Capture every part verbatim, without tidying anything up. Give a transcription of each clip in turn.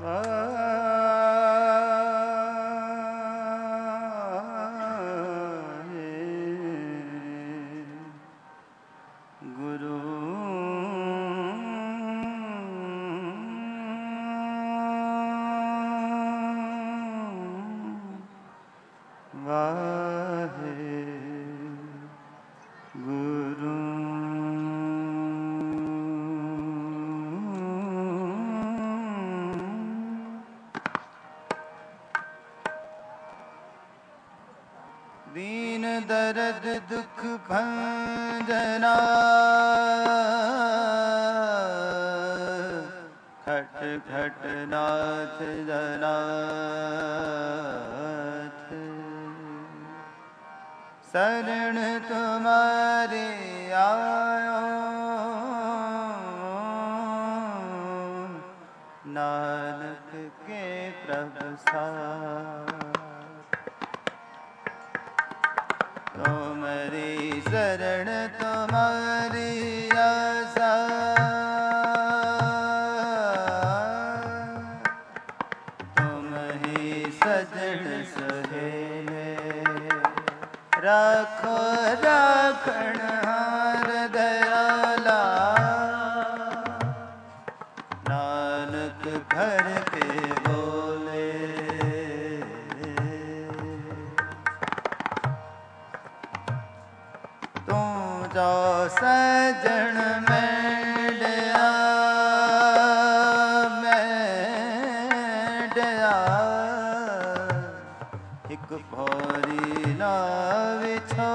दीन दर्द दुख भंजना खट खट नाथ जनाथ शरण तुम्हारे आयो नानक के प्रभु साथ तुम्हारी शरण तुम्हारी आशा तुम ही सजन सहेले राखो राखण हार दयाला नानक घर के बोले तू जो सजन मेंढया मेंढया एक भोरी ना विछो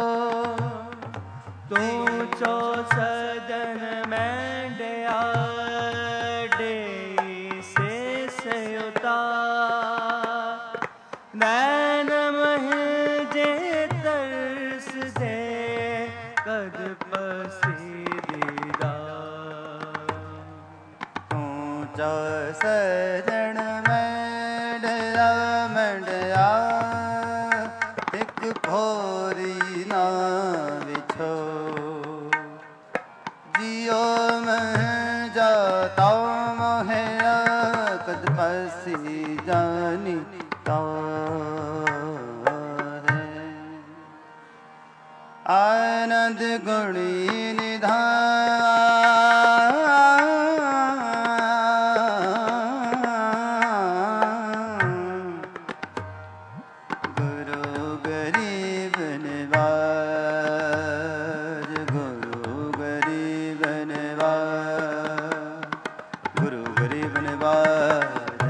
तू जो सजन मेंढया डे से सयुता नैन महल जे तरस दे कद पसीदा तू जो सजन मेंढया मेंढया एक भोरी ना विछो जियो में जाता मोहे कद पसी जानी तारे आनंद गुणी निधान गुरु गरीब निवाज गुरु गरीब निवाज गुरु गरीब निवाज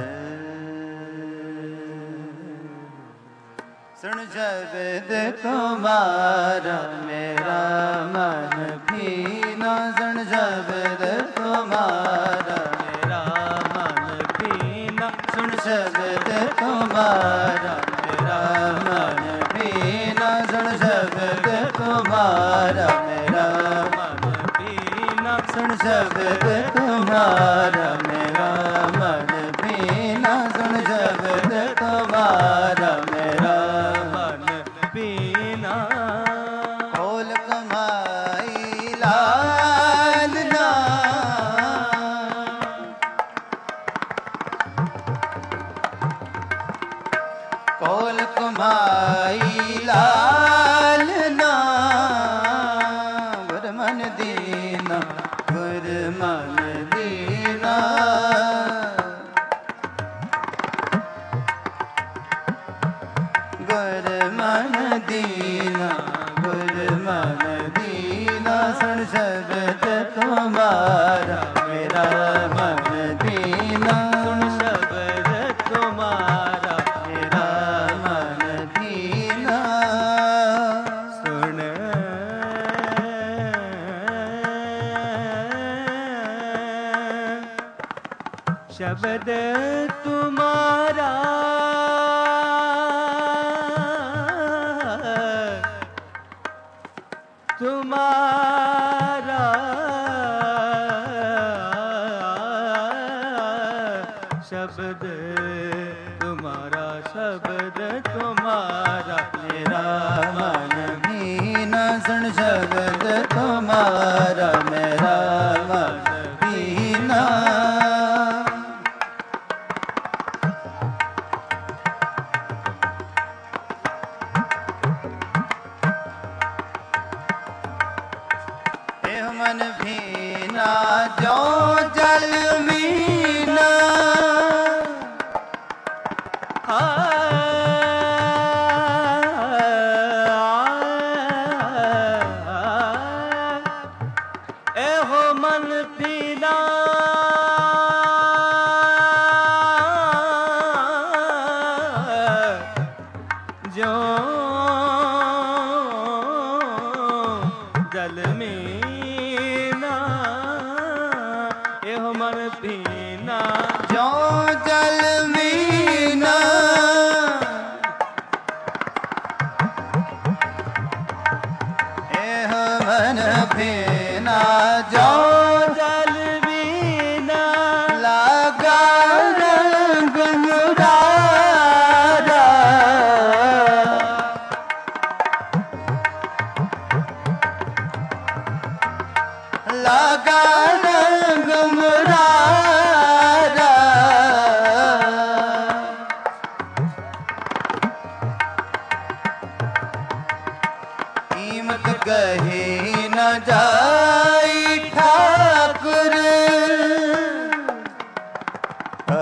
सुन शब्द तुम्हारा मेरा मन भीना सुन शब्द तुम्हारा मेरा मन पीना सुन शब्द तुम्हारा मेरा मन भीना सुन शब्द तुम्हारा मेरा मन पीना सुन शब्द तुम्हारा मेरा मन भीना सुन शब्द तुम्हारा मेरा मन पीना खोल कमाई लाल ना खोल कमाई लाल ना गुर मन दीना गुर मन दीना गुर मन दीना गुर मन दीना सुन शब्द तुम्हारा मेरा मन दीना सुन शब्द तुम्हारा मेरा मन दीना सुन शब्द तुम्हारा तुम्हारा शब्द तुम्हारा शब्द तुम्हारा मेरा मन भीना सुन शब्द तुम्हारा मेरा मन भीना मीना एह मन भीना जो जल बीना लगा रंग मुरारा लगा रंग मुरारा कीमत कही न जाई ठाकुर आ,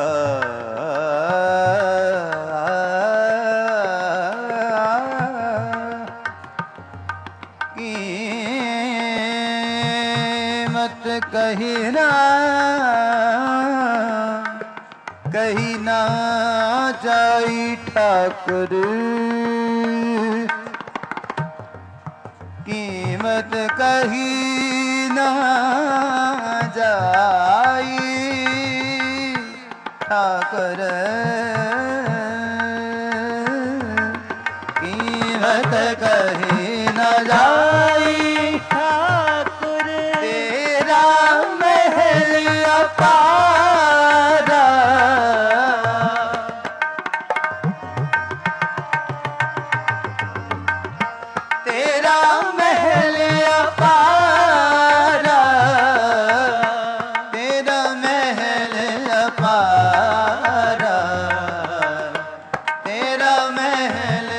कीमत कही ना कही ना जाई ठाकुर कीमत कही ना जाई ठाकुर कीमत कही ना जाई ठाकुर तेरा महल अपारा तेरा महल अपारा तेरा महल अपारा तेरा महल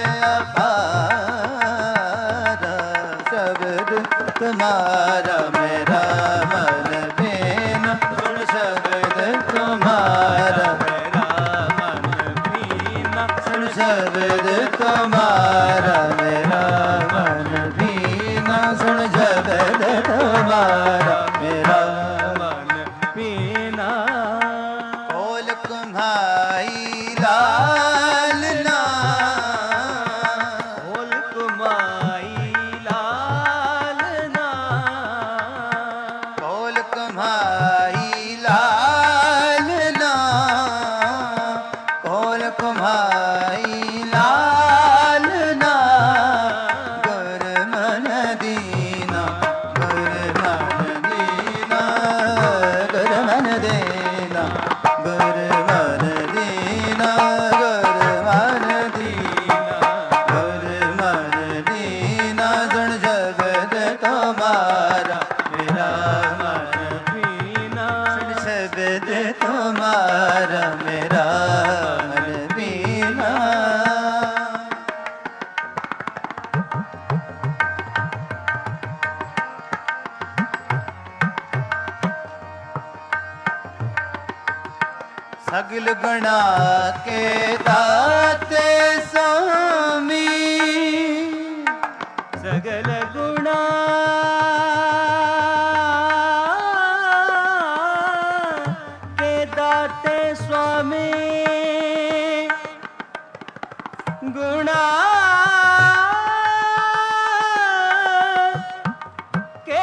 अपारा शब्द तुम्हारा मेरा मन बिन सुन शब्द तुम्हारा मेरा मन बीना सुन शब्द तुम्हारा मेरा मन भीना सुन शब्द तुम्हारा मेरा मन बीना बोल कुम्हाई लाल ना बोल कुमाई लाल ना बोल कुम्हाई लाल ना बोल कुम्हाई लाल ना गुर मन दीना गुर मन दीना गुर मन देना गुर मन दीना गुर मन दीना गुर मन दीना सुन जगत तुम्हारा मेरा मन बीना सुन शब्द तुम्हारा मेरा मन बीना सगल गुणा के दाते स्वामी सगल गुणा के दाते स्वामी गुणा के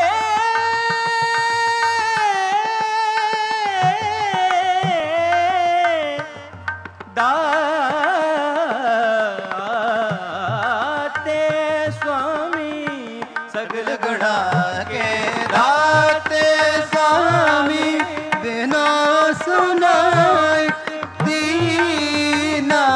दाते स्वामी सगल गुणा के दाते स्वामी बिना सुनाए दीना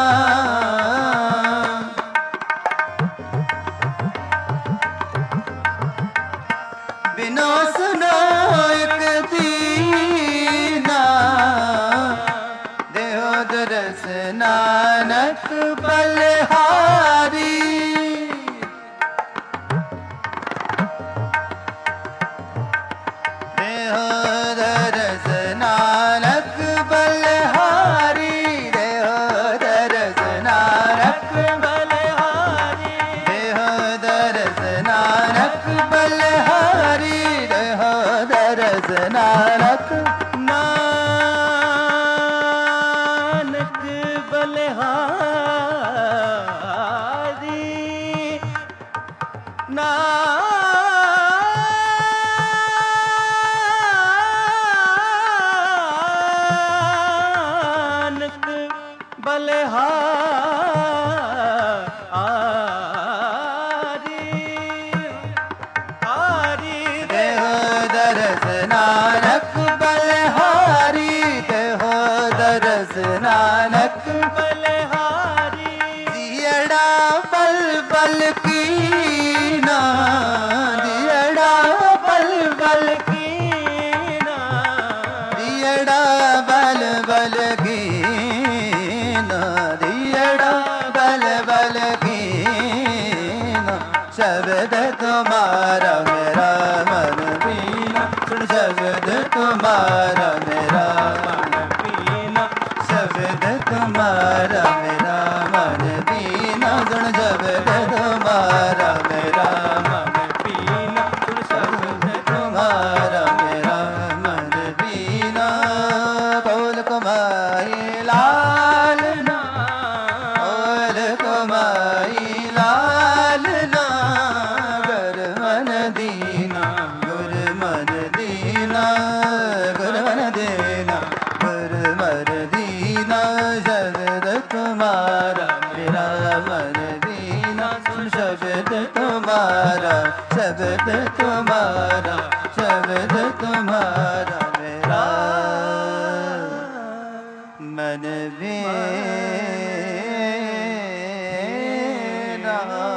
बिना सुनाए दीना देहो दरस नानक बलहारी देहो दरस नानक बलहारी देहो दरस नानक बलहारी देहो दरस नानक बलहारी देहो दरस नानक नानक बलहारी नानक पल की ना दियड़ा पल पल की ना दियड़ा बल बल की ना दियड़ा बल बल की ना शब्द तुम्हारा मेरा मन बीना सुन शब्द तुम्हारा मेरा मन बीना शब्द तुम्हारा मेरा मन बीना सुन शब्द तुम्हारा मेरा मन बीना सुन शब्द तुम्हारा मेरा मन बीना बोल कुमाई लाल ना बोल कुमाई लाल ना गुर मन दीना गुर मन दीना गुर मन दीना गुर मन दीना शब्द तुम्हारा मेरा मन दीना सुन शब्द तुम्हारा शब्द तुम्हारा शब्द तुम्हारा मेरा मन बीना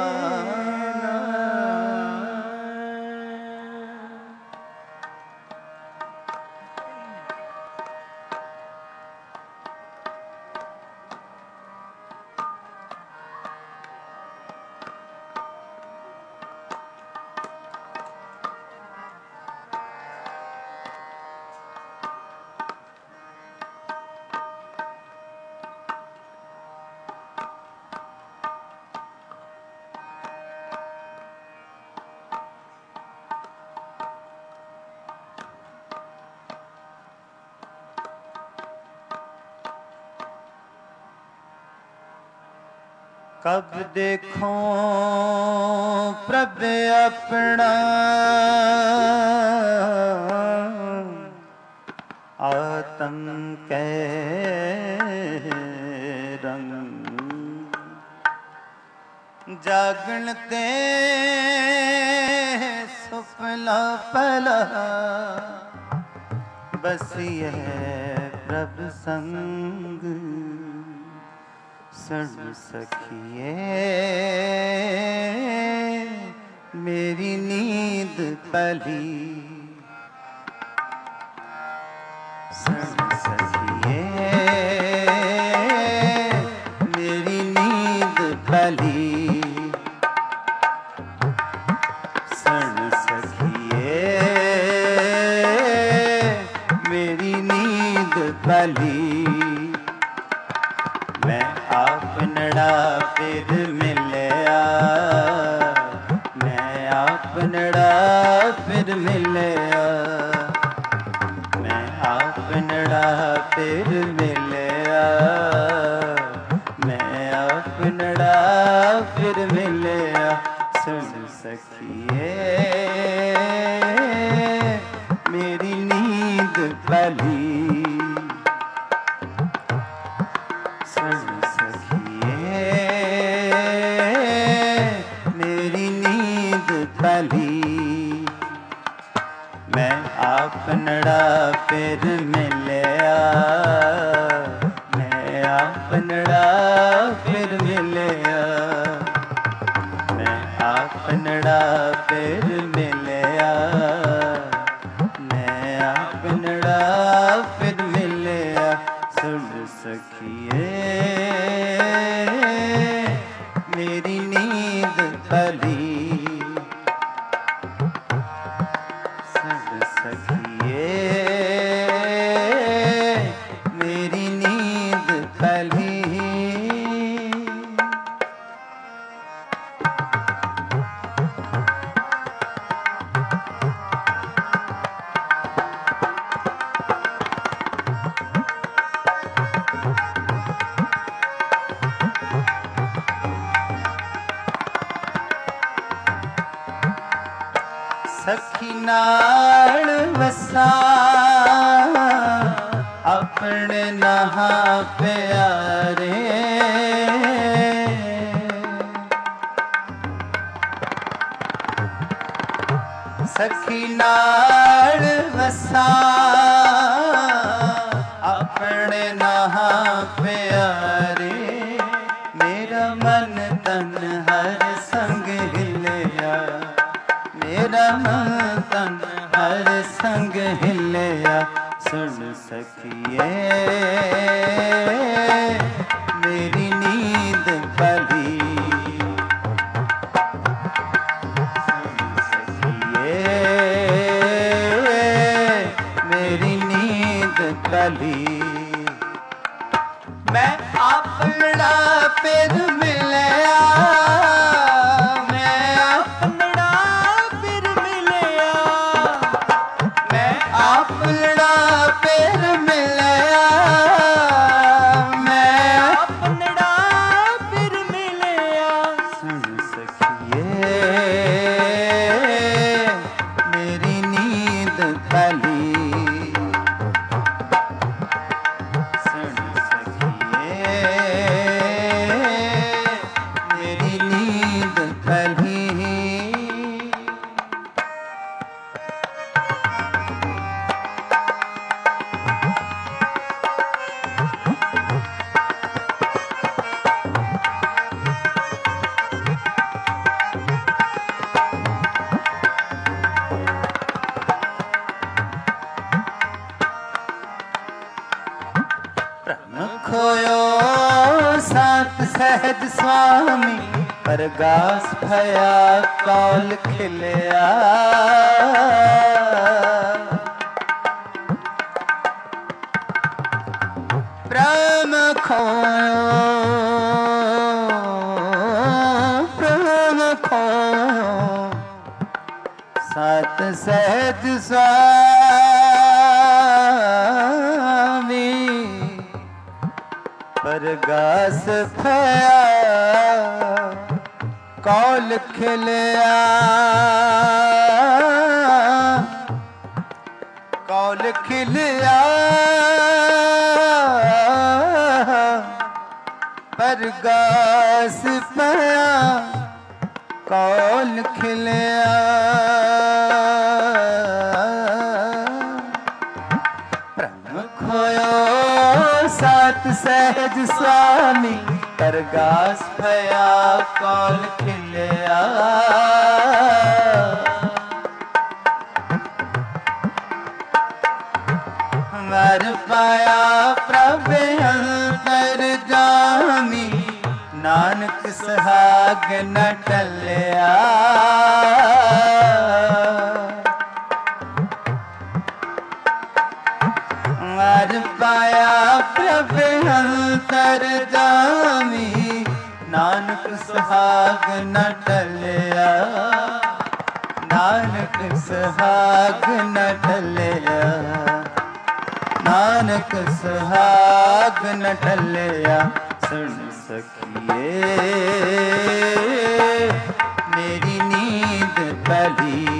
कब देखो प्रभ अपना आत्म के रंग जागणते सुफला पला बस यह प्रभ संग सुन सखिए मेरी नींद पली सुन सखिए मेरी नींद पली सुन सखिए मेरी नींद पली मैं आपनड़ा फिर मिलया मैं आपनड़ा फिर मिलया मैं आपनड़ा फिर मिलया मैं आपनड़ा फिर मिलया सुन सखिए मेरी नींद पली सुन सखिए मेरी नींद पली मैं आपनड़ा फिर मिलया मैं आपनड़ा फिर मिलया मैं आपनड़ा फिर मिलया मैं आपनड़ा फिर मिलया सुन सखिए मेरी नींद पली सुन सखिए मेरी नींद पली सखी नाल वसा अपने नहा प्यारे सखी नाल वसा अपने नहा प्यारे मेरा मन तन्हा हर संग हिलिया मेरा मन तन हर संग हिलिया सुन सखिए मेरी नींद पली सुन सखिए मेरी नींद पली मैं अपना फिर मिलया मैं अपना फिर मिलया मैं अपना फिर मिलया मैं अपना फिर मिलया सुन सखिए मेरी नींद पली खोयो सात सहज स्वामी परगास भया कौल खिलिया प्रेम खोयो प्रेम खोयो सात सहज स्वामी परगास भया कौल खिलिया कौल खिलिया परगास भया कौल खिलिया प्रेम खोयो सात सहज स्वामी परगास भया कौल खिलिया वर पाया प्रभ अंतर जामी नानक सुहाग न टलिया वर पाया प्रभ अंतर जामी नानक सुहाग न टलिया नानक सुहाग न टलिया नानक सुहाग न टलिया सुन सखिए मेरी नींद पली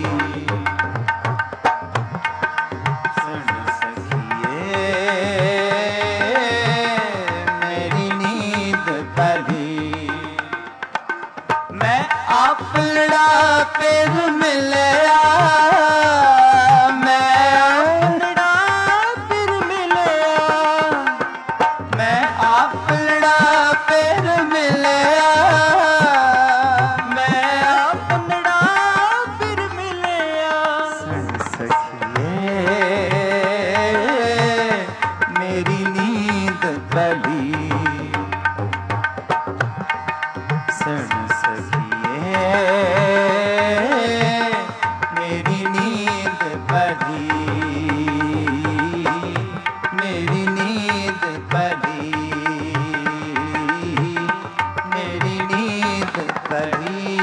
अपना फिर मिलया मैं अपना फिर मिलया मैं अपना फिर मिलया मैं अपना फिर मिलया सुन सखिए मेरी नींद पली सुन मेरी नींद पली मेरी नींद पली मेरी नींद पली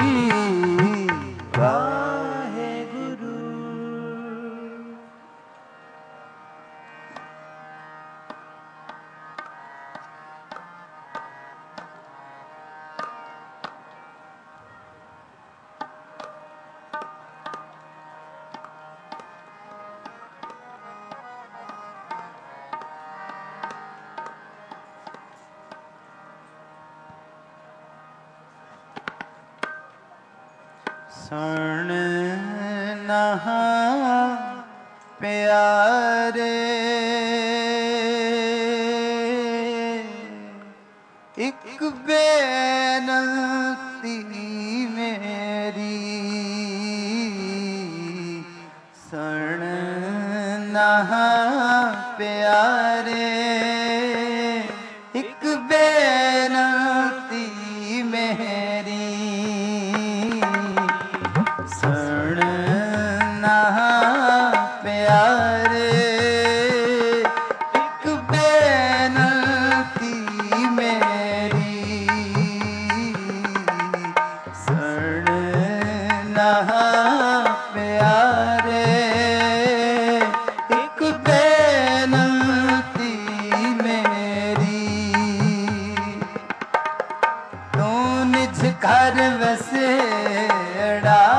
वाहे गुरु। सुन नहा प्यारे एक बेनती नहा प्यारे एक बेनती मेरी सुन नहा प्यारे एक बेनती मेरी सुन नहा प्यारे एक बेनती मेरी तू निज घर वसेड़ा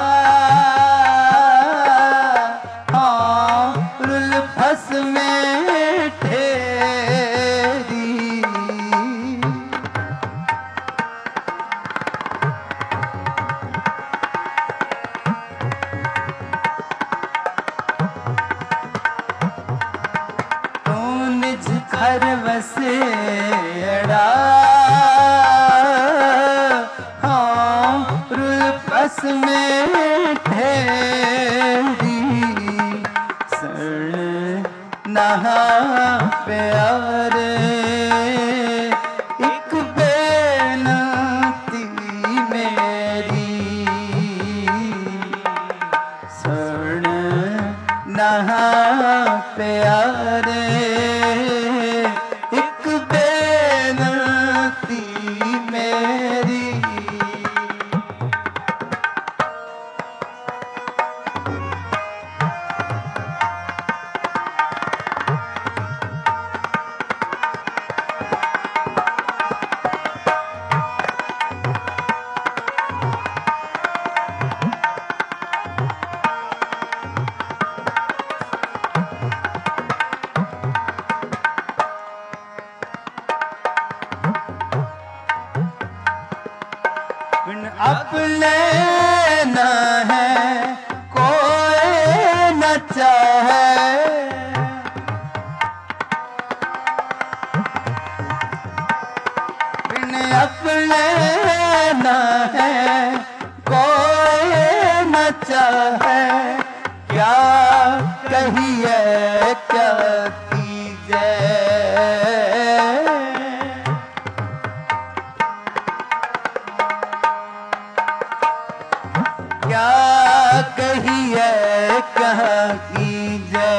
हाँ रुल्फस में ठेरी तू निज घर वसेड़ा रुल्फस में ठेरी सुन नहा प्यारे एक बेनती मेरी सुन नहा प्यारे एक बेनती मेरी अपने न है कोई न चाहे बिन अपने न है कोई न चाहे क्या कहिए क्या कीजिए क्या कहिए कहाँ कीजिए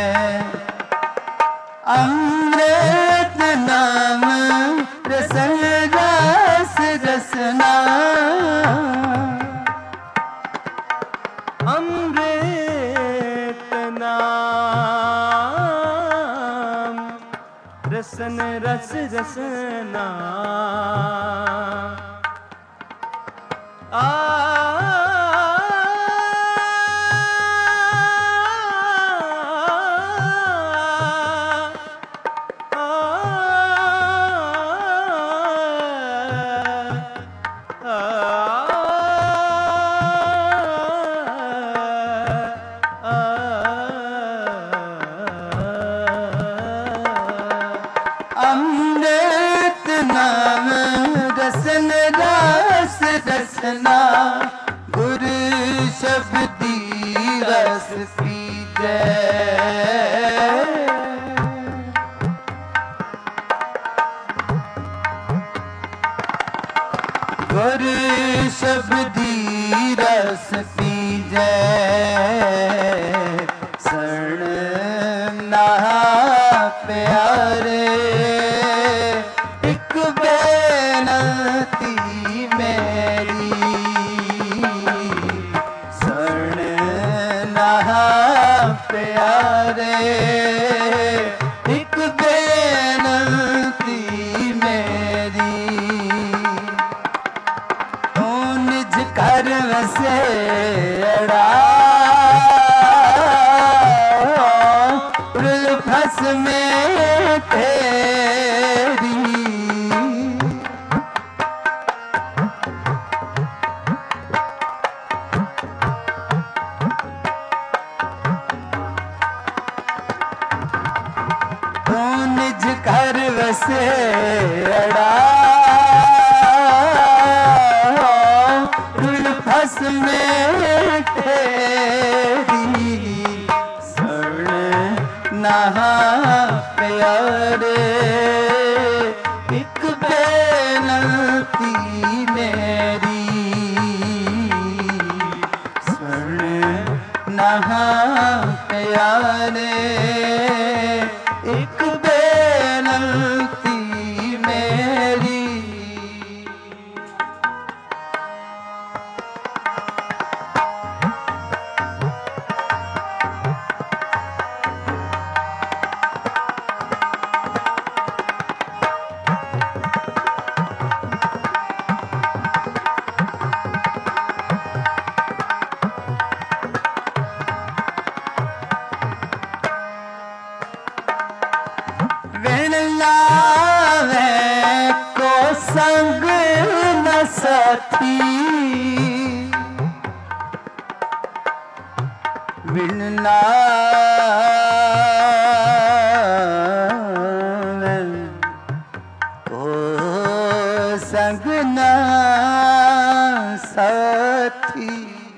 अमृत नाम रसन रस रसना अमृत नाम रसन रस रसना आ अमृत नाम रसन रस रसना गुरु शब्दी रस पीजे गुरु शब्दी रस पीजे सुन नहा प्यारे एक बेनती मेरी सुन नहा प्यारे एक बेनती मेरी तू निज घर वसेड़ा रुल्फस में तेरी तू निज घर वसेड़ा रुल्फस में तेरी सुन नहा प्यारे एक बेनती मेरी सुन नहा प्यारे एक बेनती मेरी संग न साथी बिन नावे ओ संग न साथी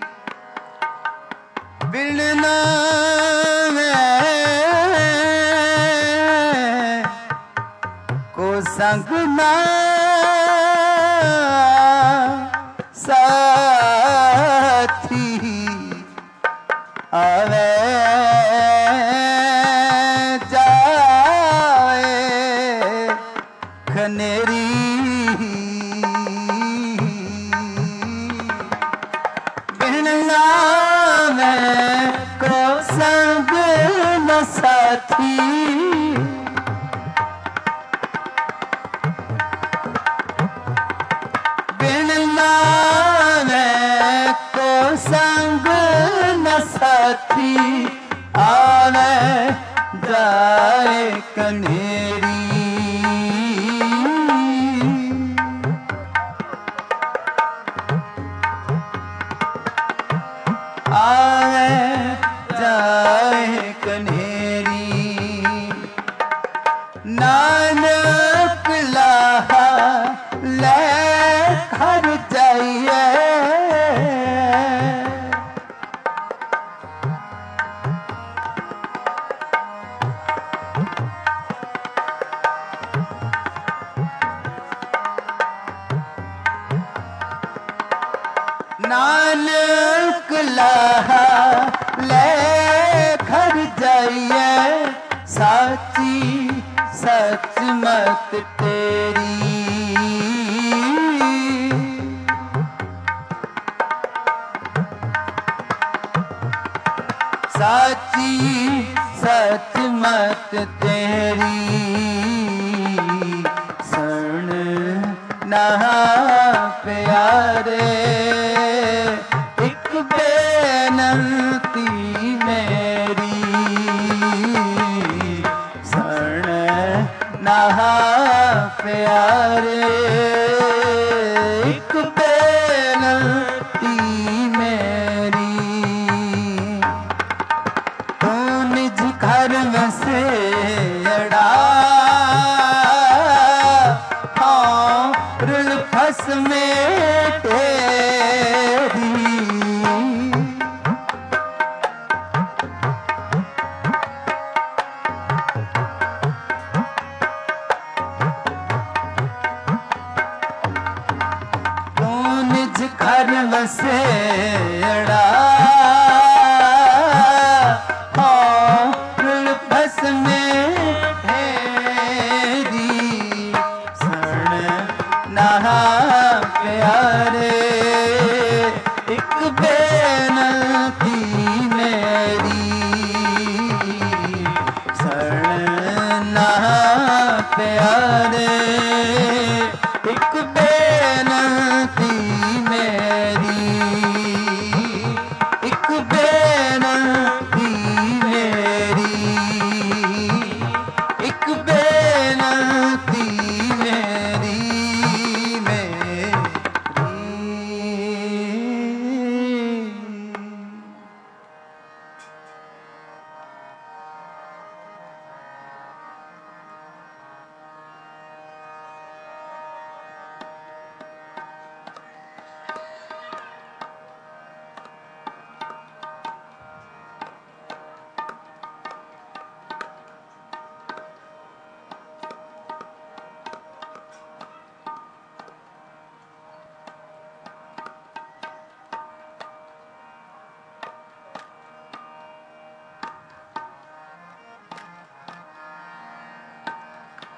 बिन नावे को संग ना साथी आवे जाए खनेरी बिन नावे को संग न साथी संग न साथी आवे जाए कनेरी आवे जाए कनेरी नानक लाहा ले घर जाइए नानक लाहा ले घर जाइए साची सच मत तेरी साची सच मत तेरी सुन नहा प्यारे एक बेनती मेरी सुन नहा प्यारे एक बेनती मेरी तू निज घर बसे अड़ा हाँ रुल फस में तेरी तू निज घर बसे अड़ा प्यारे एक बेनती मेरी शरण प्यारे एक बेनती मेरी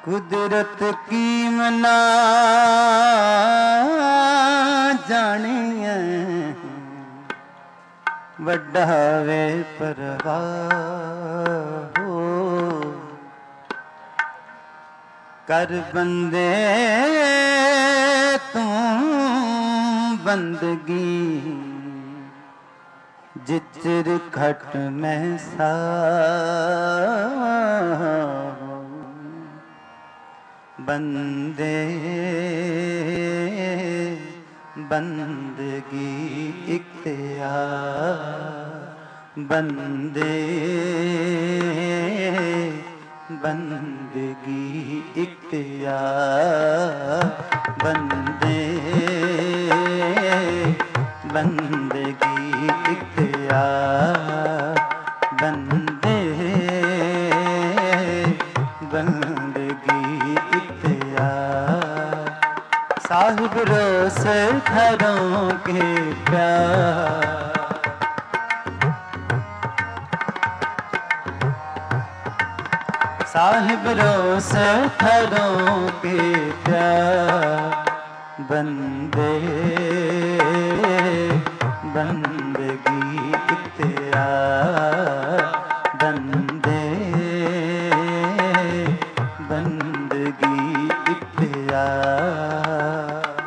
कुदरत की मना जानिए वड्डा वे परवाह हो कर बंदे तू बंदगी जिचर खट में सा बंदे बंदगी इख्तियार बंदे बंदगी इख्तियार बंदे बंदगी इख्तियार बंदे बंदगी इख्तियार साहिब रोस घरों के प्यार साहिब रोस घरों के प्यार बंदे बंदगी इख्तियार बंदे बंदगी इख्तियार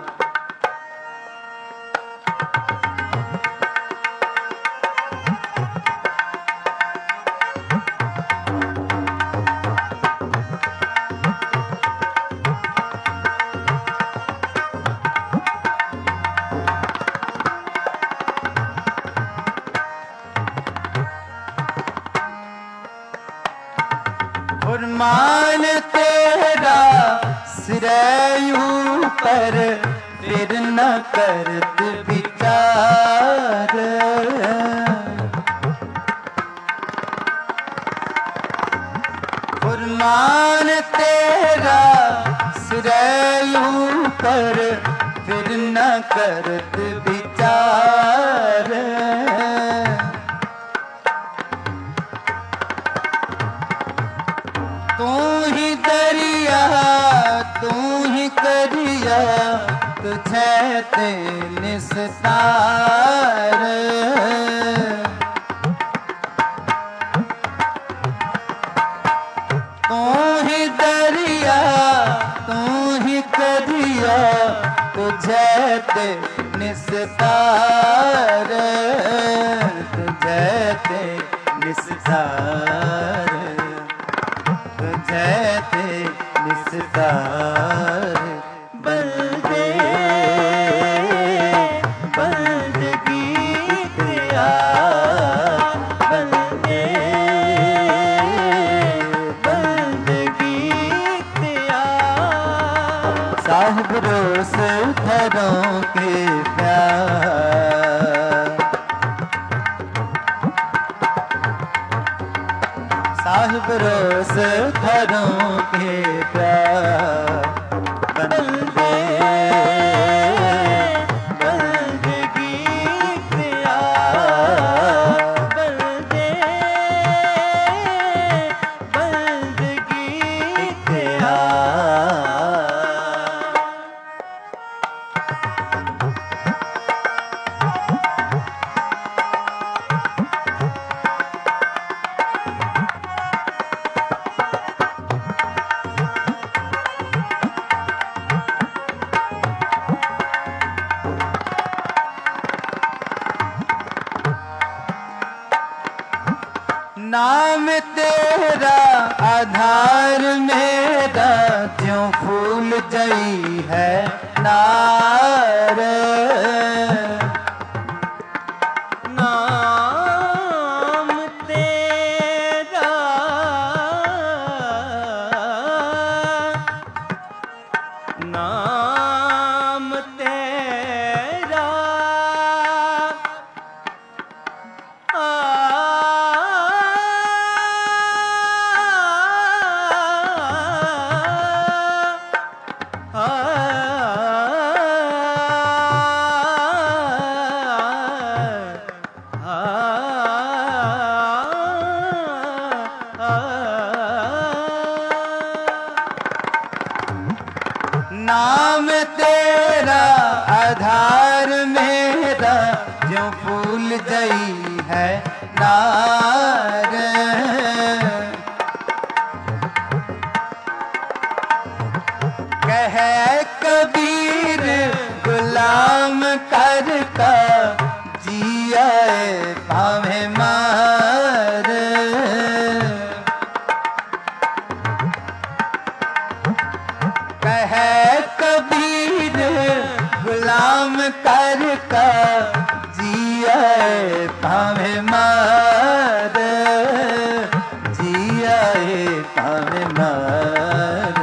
फरमान तेरा सिरयूं पर फिर न करत विचार फरमान तेरा सिरयूं पर फिर न करत विचार तू ही दरिया तू ही करिया तुझे ते निस्तार तू ही दरिया तू ही करिया तुझे ते निस्तार तुझे ते निस्तार जैते निस्तार बंदे बंदगी इख्तियार बंदे बंदगी इख्तियार साहिब रोस घरों के प्यार साहिब रोस घरों के प्यार बंदे बंदगी इख्तियार बंदे बंदगी इख्तियार नाम तेरा आधार मेरा ज्यों फूल जई है नार नाम तेरा नाम तेरा आ आ ज्यों फूल जई है नार। कह कबीर गुलाम कर का जिया भावे मार। कह कबीर गुलाम कर का जिया भावे मार। जिया भावे मार।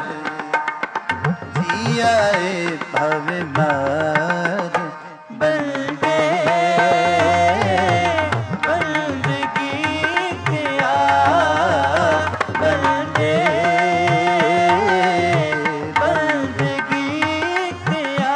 जिया भावे मार। बंदे बंदगी किया बंदे बंदगी किया।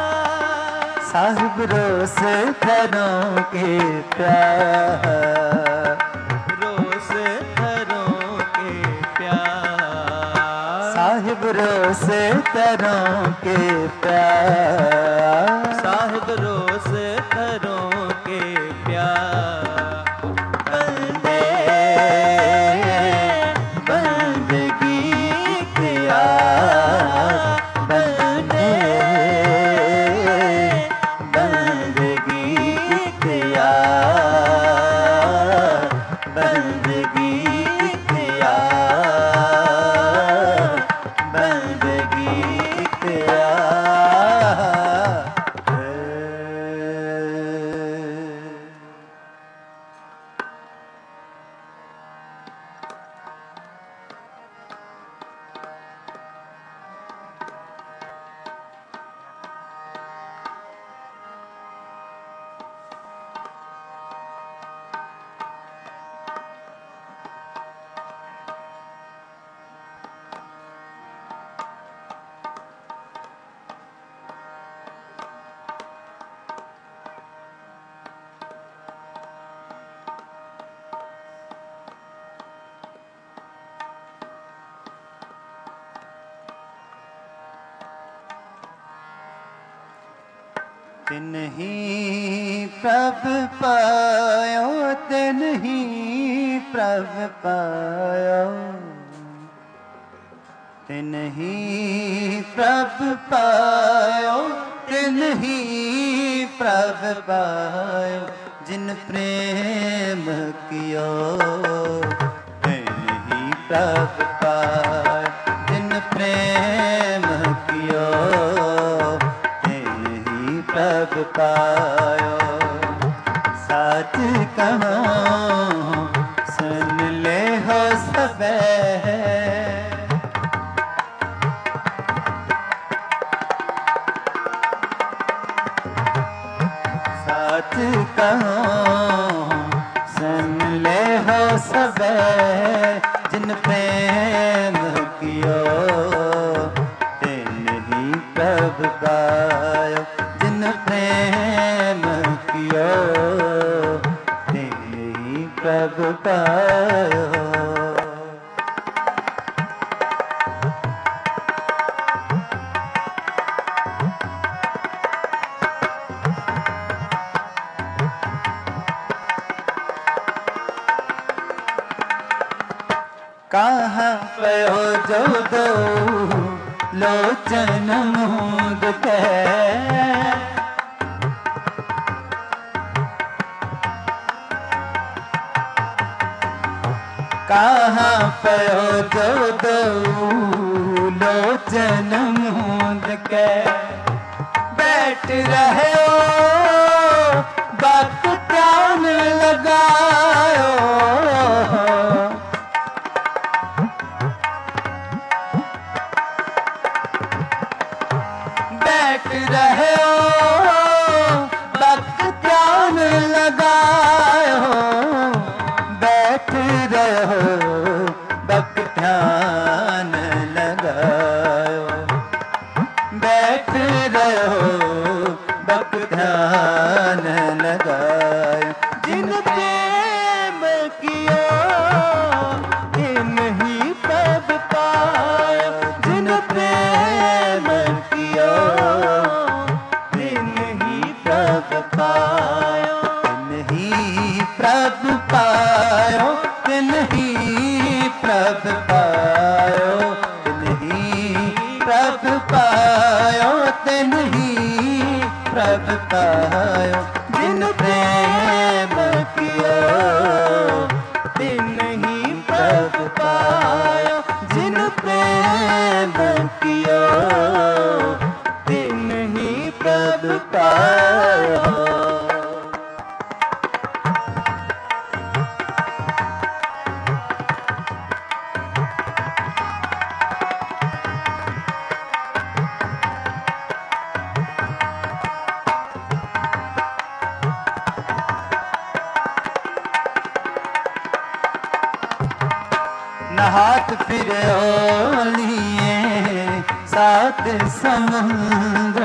साहिब रोस थरों के प्यार। रोस थरों के प्यार। साहिब रोस थरों के प्यार। साहिब रोस थरों के प्यार। बंदे बंदगी किया बंदे बंदगी किया बंदगी किया बंदगी किया। तिन ही प्रभ पायो तिन ही प्रभ पायो। तिन ही प्रभ पायो तिन ही प्रभ पायो। जिन प्रेम कियो तिन ही प्रभ पायो। जिन प्रेम कियो प्रभ पायो। साच कहूं सुन ले हो सबे। साच कहूं सुन ले हो सबे। जिन प्रेम कियो तिन ही प्रभ पायो। जिन प्रेम कियो तिन ही प्रभ पायो। कहाँ पयो जो दो लोचन मूंद के। कहाँ पयो जो दो लोचन मूंद के। बैठ रहे हो वक्त ध्यान लगायो। बैठ रहे हो वक्त ध्यान लगायो। बैठ रहे हो वक्त ध्यान लगायो। बैठ रहे हो वक्त ध्यान प्रेम कियो तिन ही प्रभ पायो जिन प्रेम कियो तिन ही प्रभ पायो। हाथ फिर लिए सात समुद्र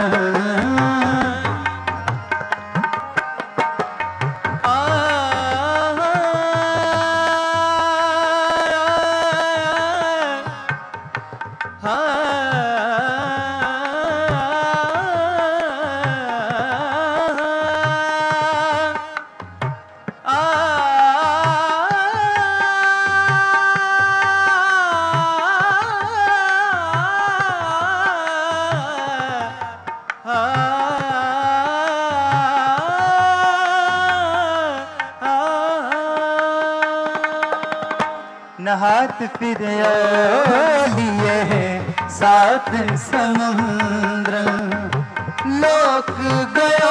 हाथ फिर लिए सात समुद्र लोक गयो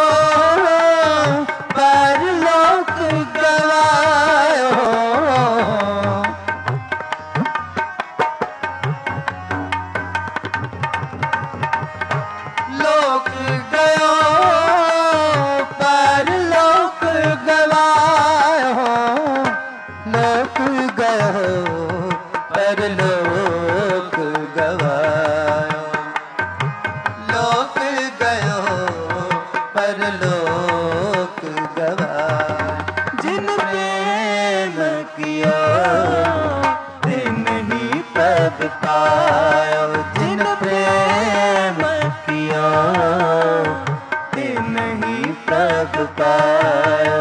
पर लोक गवायो लोक गयो पर लोक गवायो लोक गयो परलोक गवायो लोक गयो परलोक गवायो जिन प्रेम कियो तिन ही प्रभ पायो जिन प्रेम कियो तिन ही प्रभ पायो।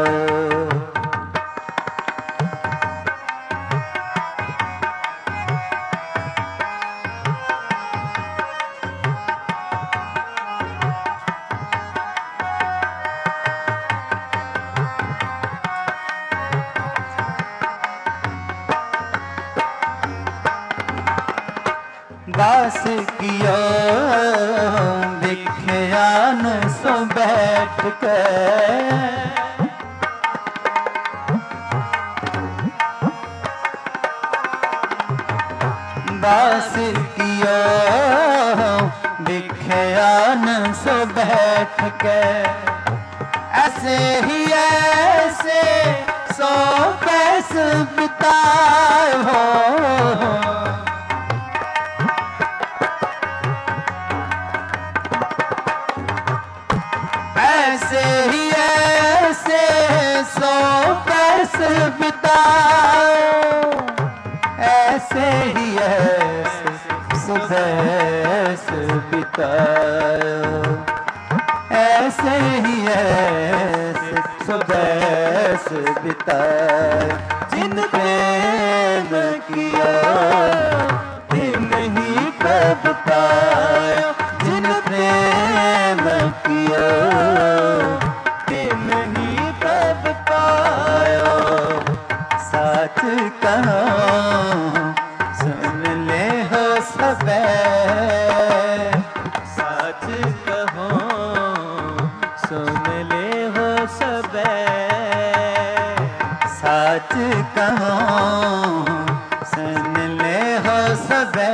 दास कियो विख्यान सो बैठ के दास कियो विख्यान सो बैठ के ऐसे ही ऐसे सो पैस बिताए हो ऐसे ही ऐसे सो पैस बिताओ ऐसे ही ऐसे सुबह बिताओ ऐसे ही ऐसे सुबह बिताओ जिन प्रेम किया तिन ही प्रभ पायो जिन प्रेम किया तिन ही प्रभ पायो। साच कहो सुन ले हो सबे साच कहो सुन ले हो सबे साच कहो सुन ले हो सबे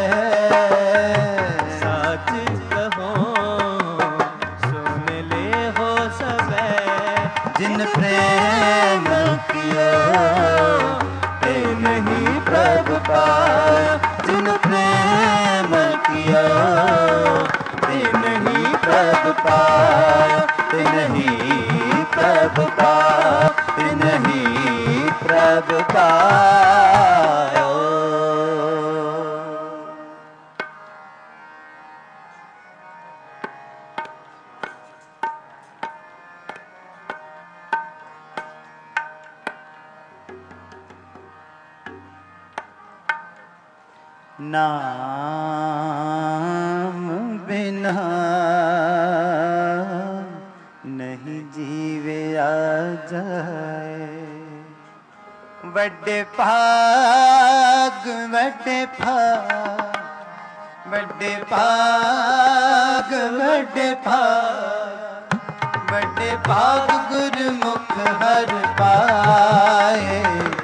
साच कहो सुन ले हो सबे जिन प्रेम किया तिन ही प्रभ पायो जिन प्रेम किया तिन ही प्रभ पायो तिन ही प्रभ पायो तिन ही प्रभ पायो। नाम बिना नहीं जीवे आ जाए। वड्डे भाग वड्डे भाग वड्डे भाग वड्डे भाग वड्डे भाग गुरमुख हर पाए।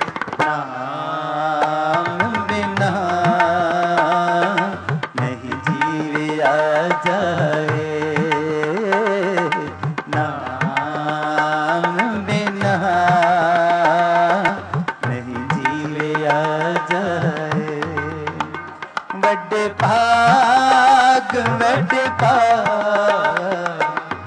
नाम बिना नहीं जीविया जाए। नाम बिना नहीं जीविया जाए। वड्डे भाग वड्डे भाग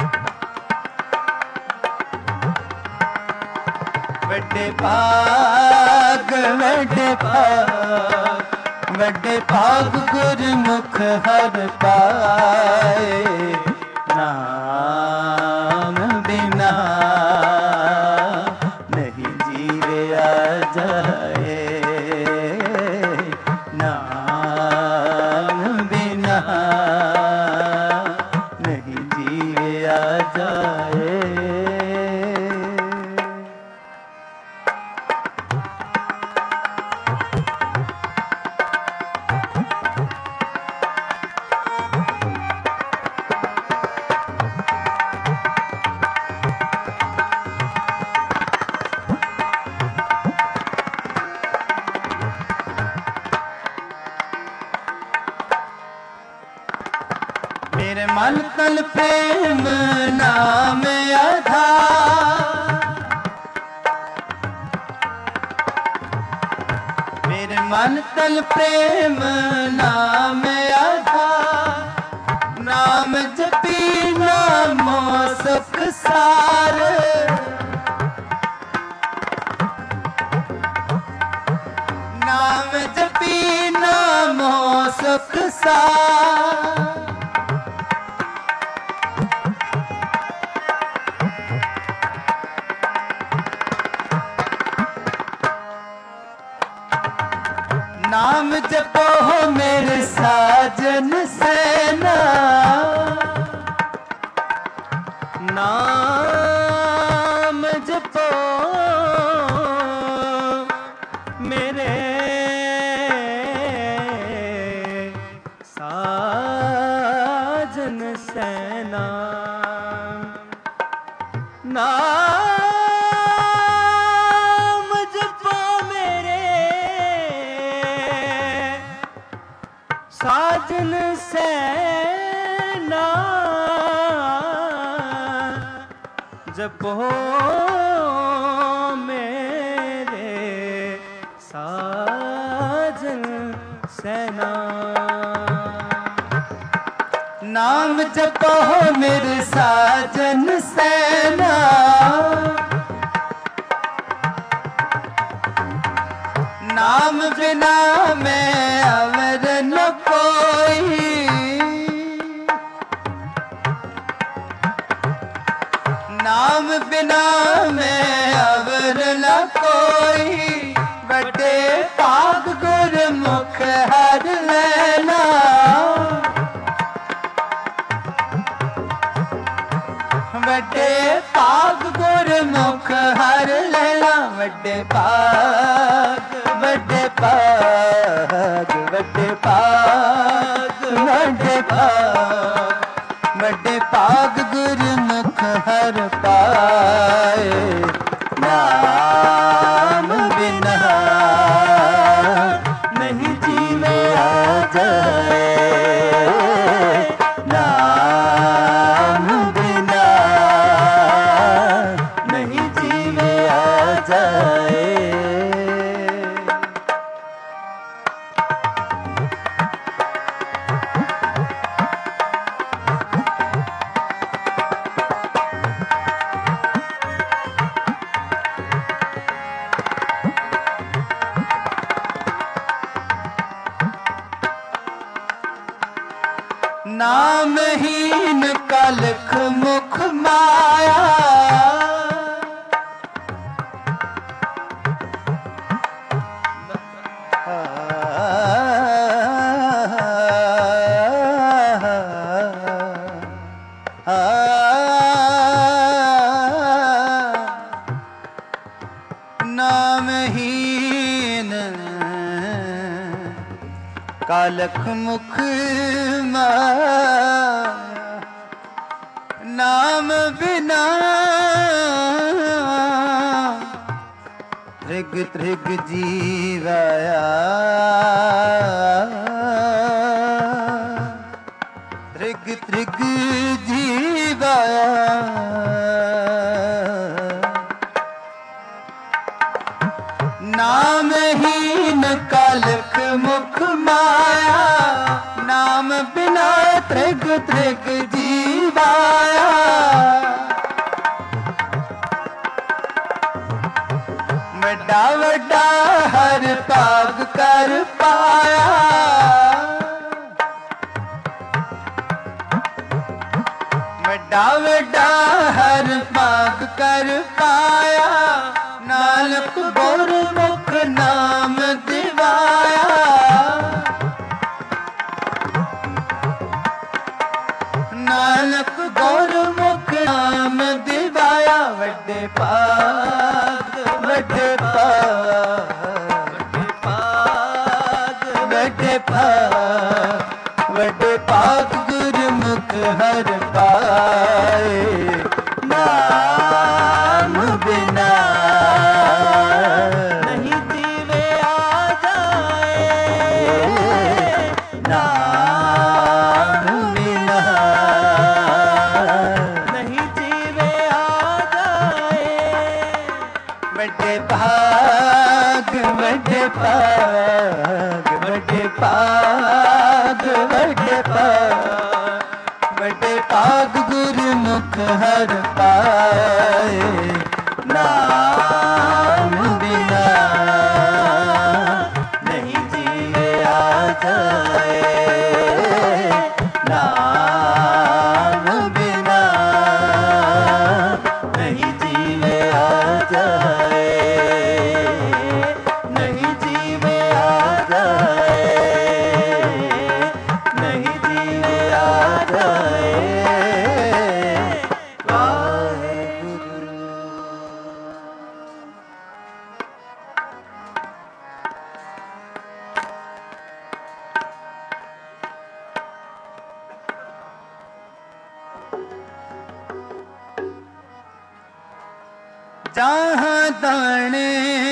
वड्डे भाग वड्डे भाग वड्डे भाग गुरमुख हर पाए। नाम बिना नहीं जीविया जाए। नाम बिना नहीं जीविया जाए। मेरे मन तन प्रेम नाम आधार। मेरे मन तन प्रेम नाम आधार। नाम जपी नामो सुख सार। नाम जपी नामो सुख सार। नाम जपो मेरे साजन सेना। नाम जपो मेरे साजन सेना। नाम जपो मेरे साजन सेना। जपो मेरे साजन सेना। नाम जपो मेरे साजन सेना। नाम बिना मैं अवर न कोई। नाम बिना मैं अवर न कोई। वड्डे भाग गुरमुख हर लेना। वड्डे भाग गुरमुख हर लेना। वड्डे भाग वड्डे भाग वड्डे भाग वड्डे भाग वड्डे भाग गुरमुख हर पाए। नाम बिना नहीं जीविया जाए। नाम बिना नहीं जीविया जाए। नामहीन कालख मुख माया, नाम बिना त्रिग त्रिग जीवाया, त्रिग त्रिग जीवाया। नामहीन कालख मुख माया, नाम बिना त्रिग त्रिग जीवाया। वड्डा वड्डा हर पाग कर पाया, वड्डा वड्डा हर पाग कर पाया। नानक गुरमुख नाम दिवाया, नानक गुरमुख नाम दिवाया। वड्डे पाग वड्डे पाग वड्डे पाग वड्डे पाग गुरमुख हर पाए। नाम बिना नहीं जीवे आ जाए, नाम बिना नहीं जीवे आ जाए। बड़े भाग बड़े भाग बड़े भाग बड़े भाग बड़े भाग गुरमुख हर पाए। नाम बिना नहीं जीवे आ जाए, नाम बिना नहीं जीवे आ जाए, नहीं जीवे आ जाए, नहीं जीवे आ जाए। जहाँ दाने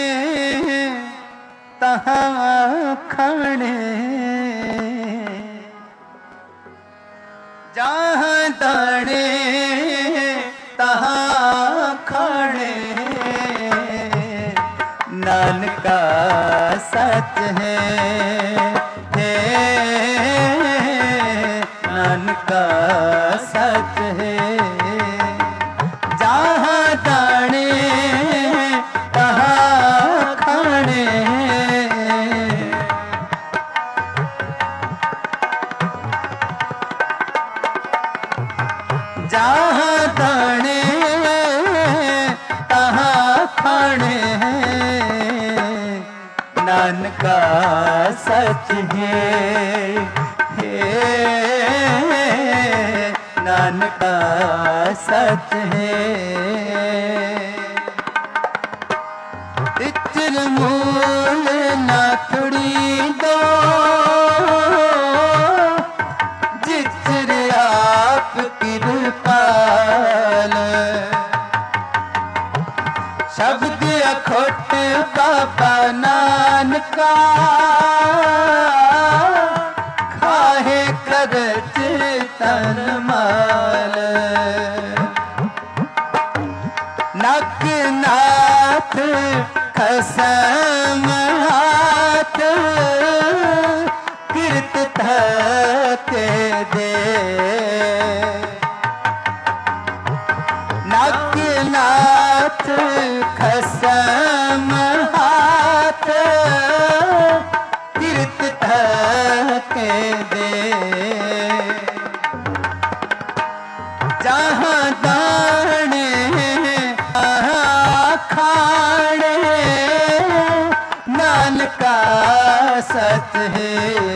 तहाँ खाने, जहाँ दाने तहाँ खाने। नानका सच है, है नानका सच है। जहाँ दाने तहाँ खाने, जहाँ दाने तहाँ खाने। नानका सच है, है नानका सच है। इचर मूल नाथड़ी दो, जिचर आप कृपाल। शब्द अखोट बाबा नानका, खाहे करच तन माल। नक नाथ खसम हाथ, कीर्त थके दे। नक नाथ खसम हाथ, कीर्त थके दे। जहाँ दाने तहाँ खाने। नानका सच है,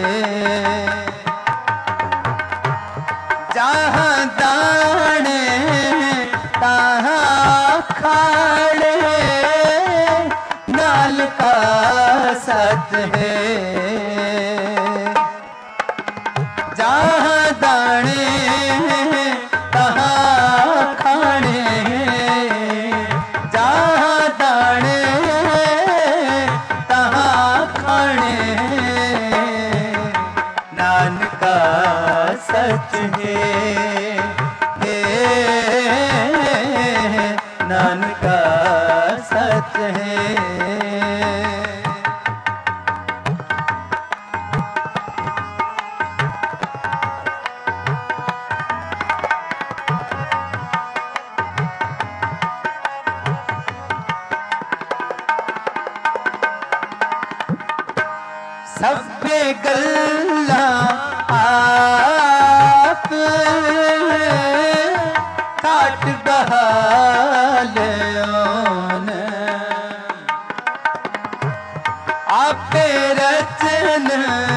जहाँ दाने तहाँ खाने। सच है। जहाँ दाने तहाँ खाने, जहाँ दाने तहाँ खाने, नानका सच है, नानका सच है। सभ्य गल्ला आप काट बहालोन, आपे रचन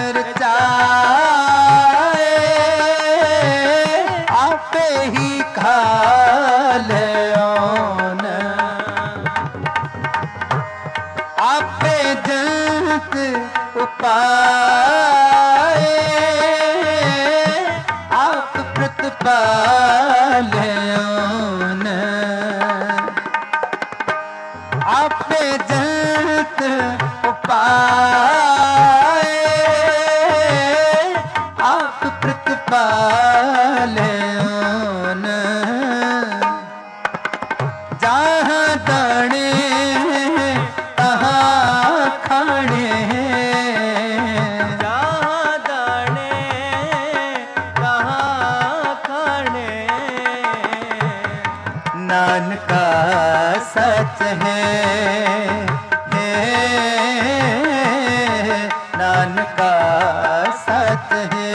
रचाए, आपे ही खालोन, आपे जंत उपाए, आप प्रतिपालन, आपे जंत उपाए, आप प्रतिपालन। जहाँ दाने तहाँ खाने, जहाँ दाने तहाँ खाने, नानका सच है, है नानका सच है।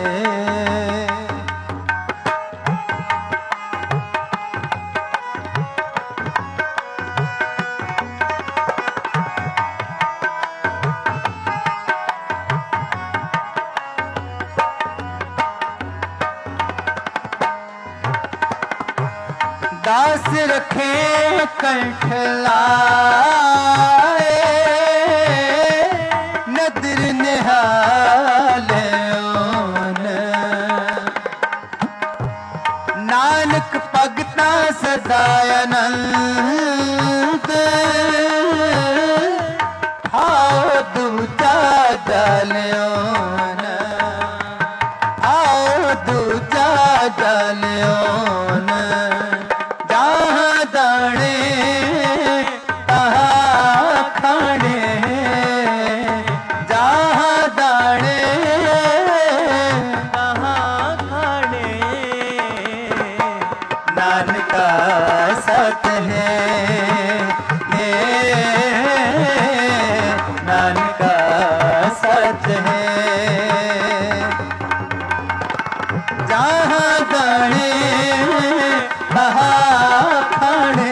दास रखे कंठ लाए, नदर निहालोन, नानक भगता सदानंद, आओ दूजा डालियोन, आओ दूजा डालियोन। जहाँ दाने तहाँ खाने, जहाँ दाने तहाँ खाने, नानका सच है, ये नानका सच है। जहाँ दाने तहाँ खाने,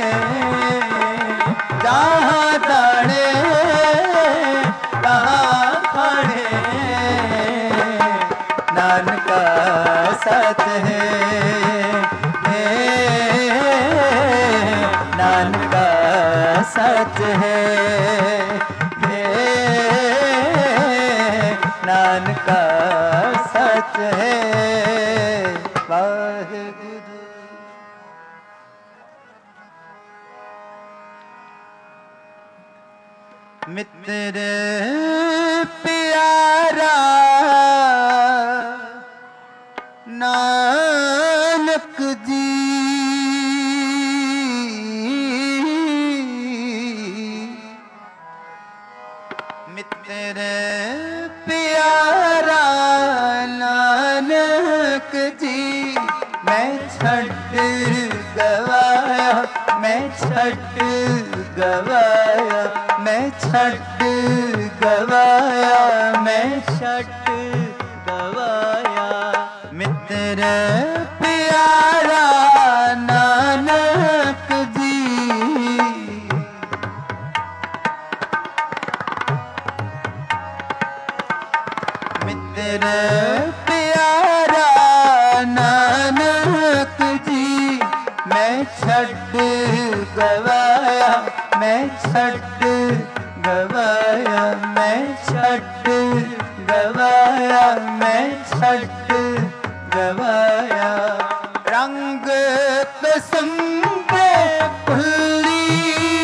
जहाँ दाने तहाँ खाने, नानका सच है, हे नानका सच है, हे नानका सच है। वाहिगुरु। मित्र प्यारा नानक जी, मित्र प्यारा नानक जी, मैं छठ गवाया, मैं छठ गवाया, मैं छठ गवाया, मैं छठ गवाया। मित्र प्यारा नानक जी, मित्र प्यारा नानक जी, मैं छठ गवाया, मैं छठ गवाया मैं छठ गवाया मैं छठ गवाया रंग कसम पे भुल्ली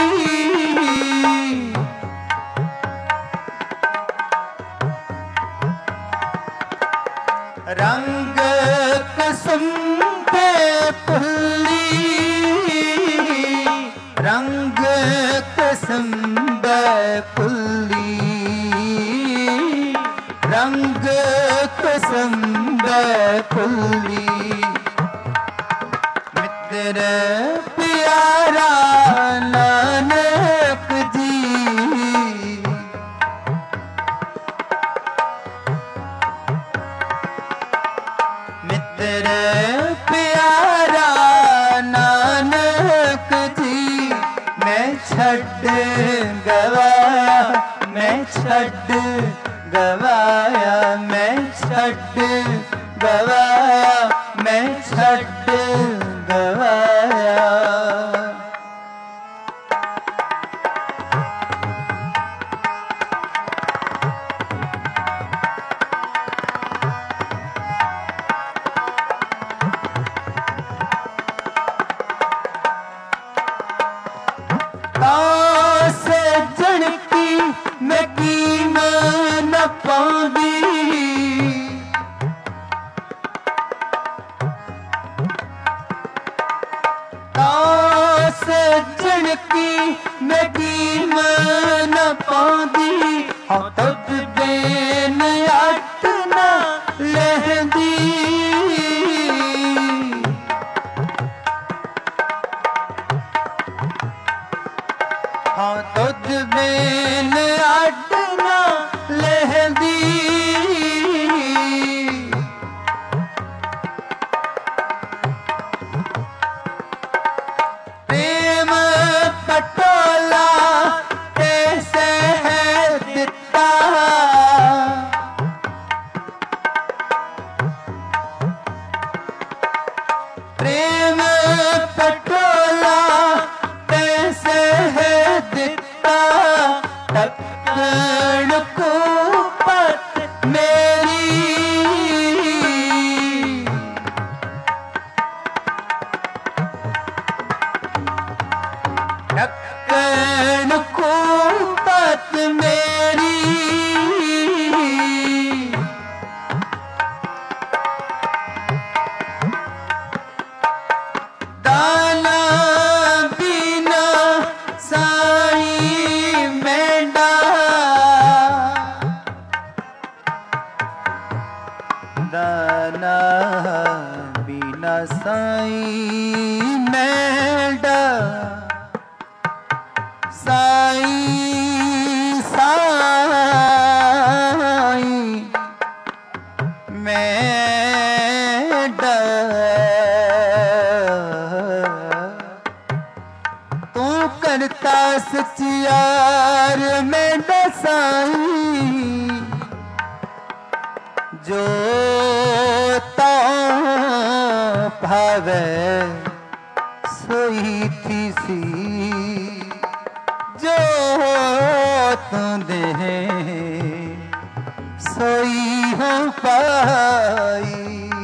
रंग कसम पे भुल्ली रंग कसम फुल्ली रंग कसम फुल्ली मित्र प्यारा नानक जी मित्र प्यारा नानक जी मैं छठ गवाया मैं छठ गवाया मैं छठ गवाया मैं छठ गवाया सजन की मैं कीमत न पाऊंगी सजन की मैं कीमत न पाऊंगी हाँ तुझ बेन अट न लहंदी हाँ तुझ बेन अटना लहंदी प्रेम पटोला कैसे है दिता प्रेम पटोला कैसे है दिता टक्कर को पत मेरी टक्कर को पत मेरी दाना बिना साई मेंढा दाना बिना साई मेंढा साई साई मेंढा तू करता सचियार में दसाई जो तो भावे सोई थी सी जो तू दे सोई हो पाई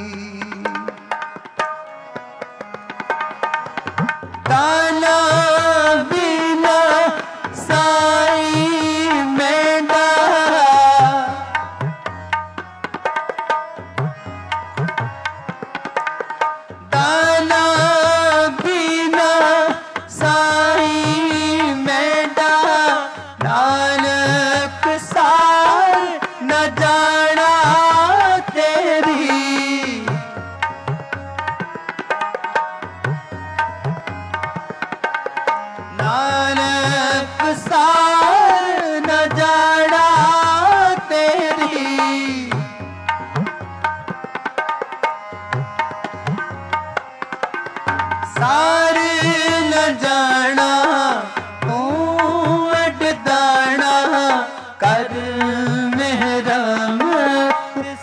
दाना बिना साई मेंढा दाना बिना साई मेंढा नानक सार न जाना तेरी नानक सार न जाना तेरी सार न जाना तू अट दाना कर मेहरमत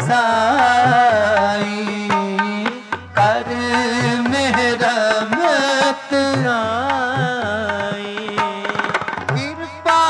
साई कर मेहरमत आई कृपा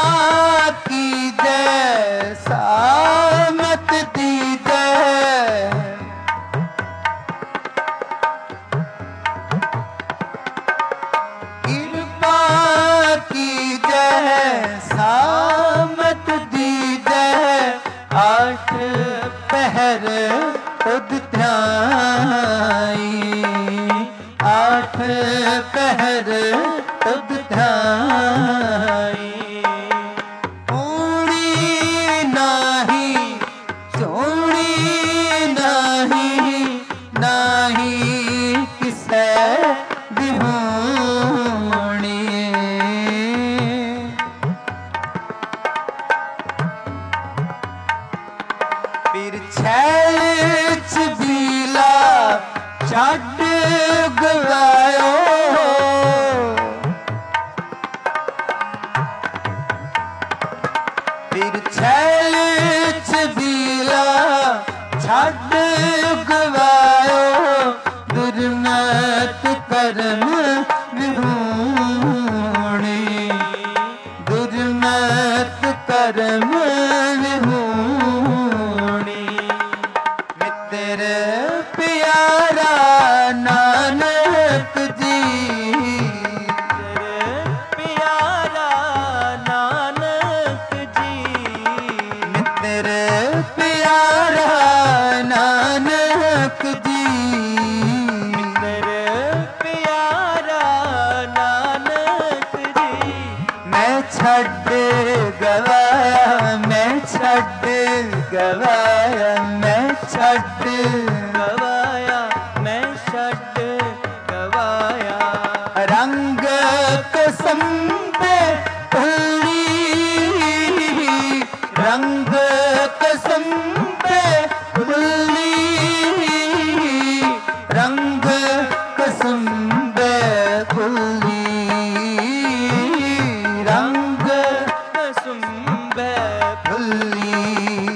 फिर छैल छबीला छड़ गवायो दुर्मत कर्म विहूणी दुर्मत कर्म विहूणी मित्र प्यारा नानक जी प्यारा नानक जी मित्र प्यारा नानक जी मित्र प्यारा नानक जी मैं छड़ गवाया मैं छड़ गवाया मैं छड़ गवाया मैं छड़ गवाया रंग कसम पे भूली रंग कसम पे भूली रंग कसम पे भूली रंग कसम भूली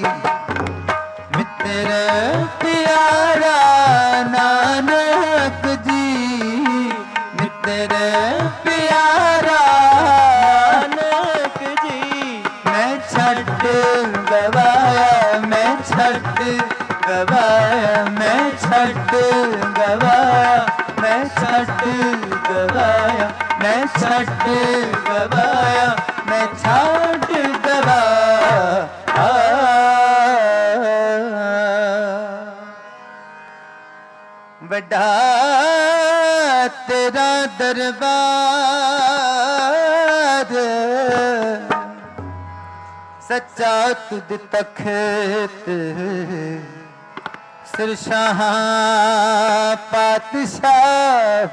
मित्र प्यारा नानक जी मित्र प्यारा नानक जी मैं छड़ गवाया मैं छड़ गवाया मैं छड़ गवाया मैं छड़ गवाया मैं छड़ गवाया मैं छड़ गवाया बड़ा तेरा दरबार सच्चा तुद तखत सिरशाह पातशाह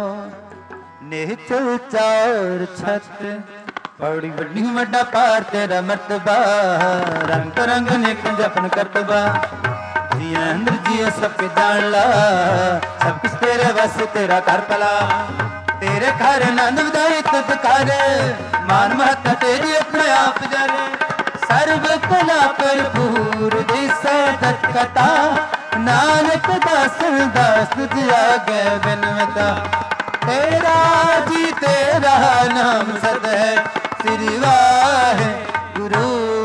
निचल चार छत बड़ी बड़ी वड्डा पार तेरा मर्तबा रंग रंग ने जपन करतबा जी अंदर जी सब जान ला सब कुछ तेरे बस तेरा कर पला तेरे घर नंद विदाई तुद कर मान महत्ता तेरी अपने आप जरे सर्व कला भरपूर दिसै दत कथा नानक दास दास तुझ आगे बिनवता तेरा जी तेरा नाम सद है श्री वाहे गुरु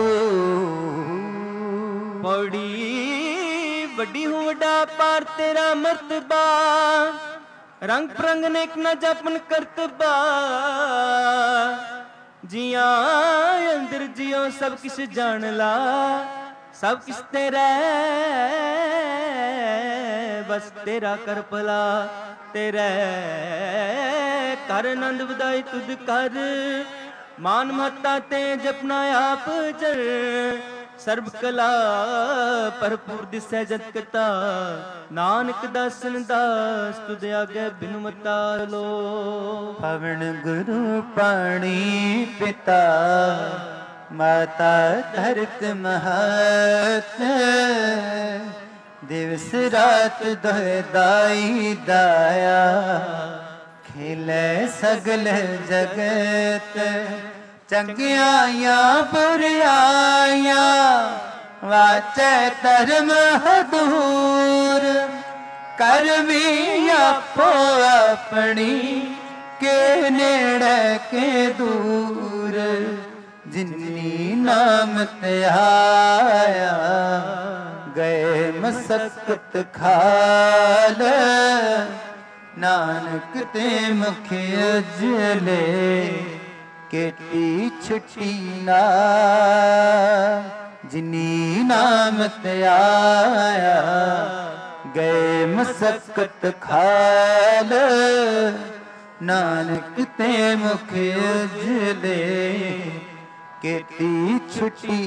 बड़ी बड़ी हूँ वड्डा पार तेरा मर्तबा रंग प्रंग नेक न जपन करतबा जिया अंदर जियो सब किस जान ला सब किस तेरा बस तेरा कर भला तेरे कर आनंद वधाई तुद कर मान महता ते जपना आप जर सर्व कला भरपूर दिसै जत कता नानक दासन दास तुद आगे बिनुमता लो पवन गुरु पाणी पिता माता धरत महत दिवस रात दोहे दाई दाया खिले सगल जगत चंगियाया बुरियाया वाचे धर्म हदूर कर भी आपो अपनी के नेड़े के दूर जिन्नी नाम ते आया गए मसकत खाल नानक ते मुख अजले केटी छुट्टी ना जिन्नी नाम ते आया गए मसकत खाल नानक ते मुख उजले केटी छुट्टी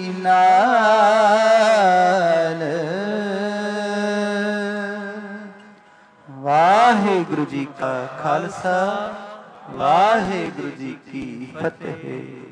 नाल। वाहिगुरु जी का खालसा वाहिगुरु जी की फतेह।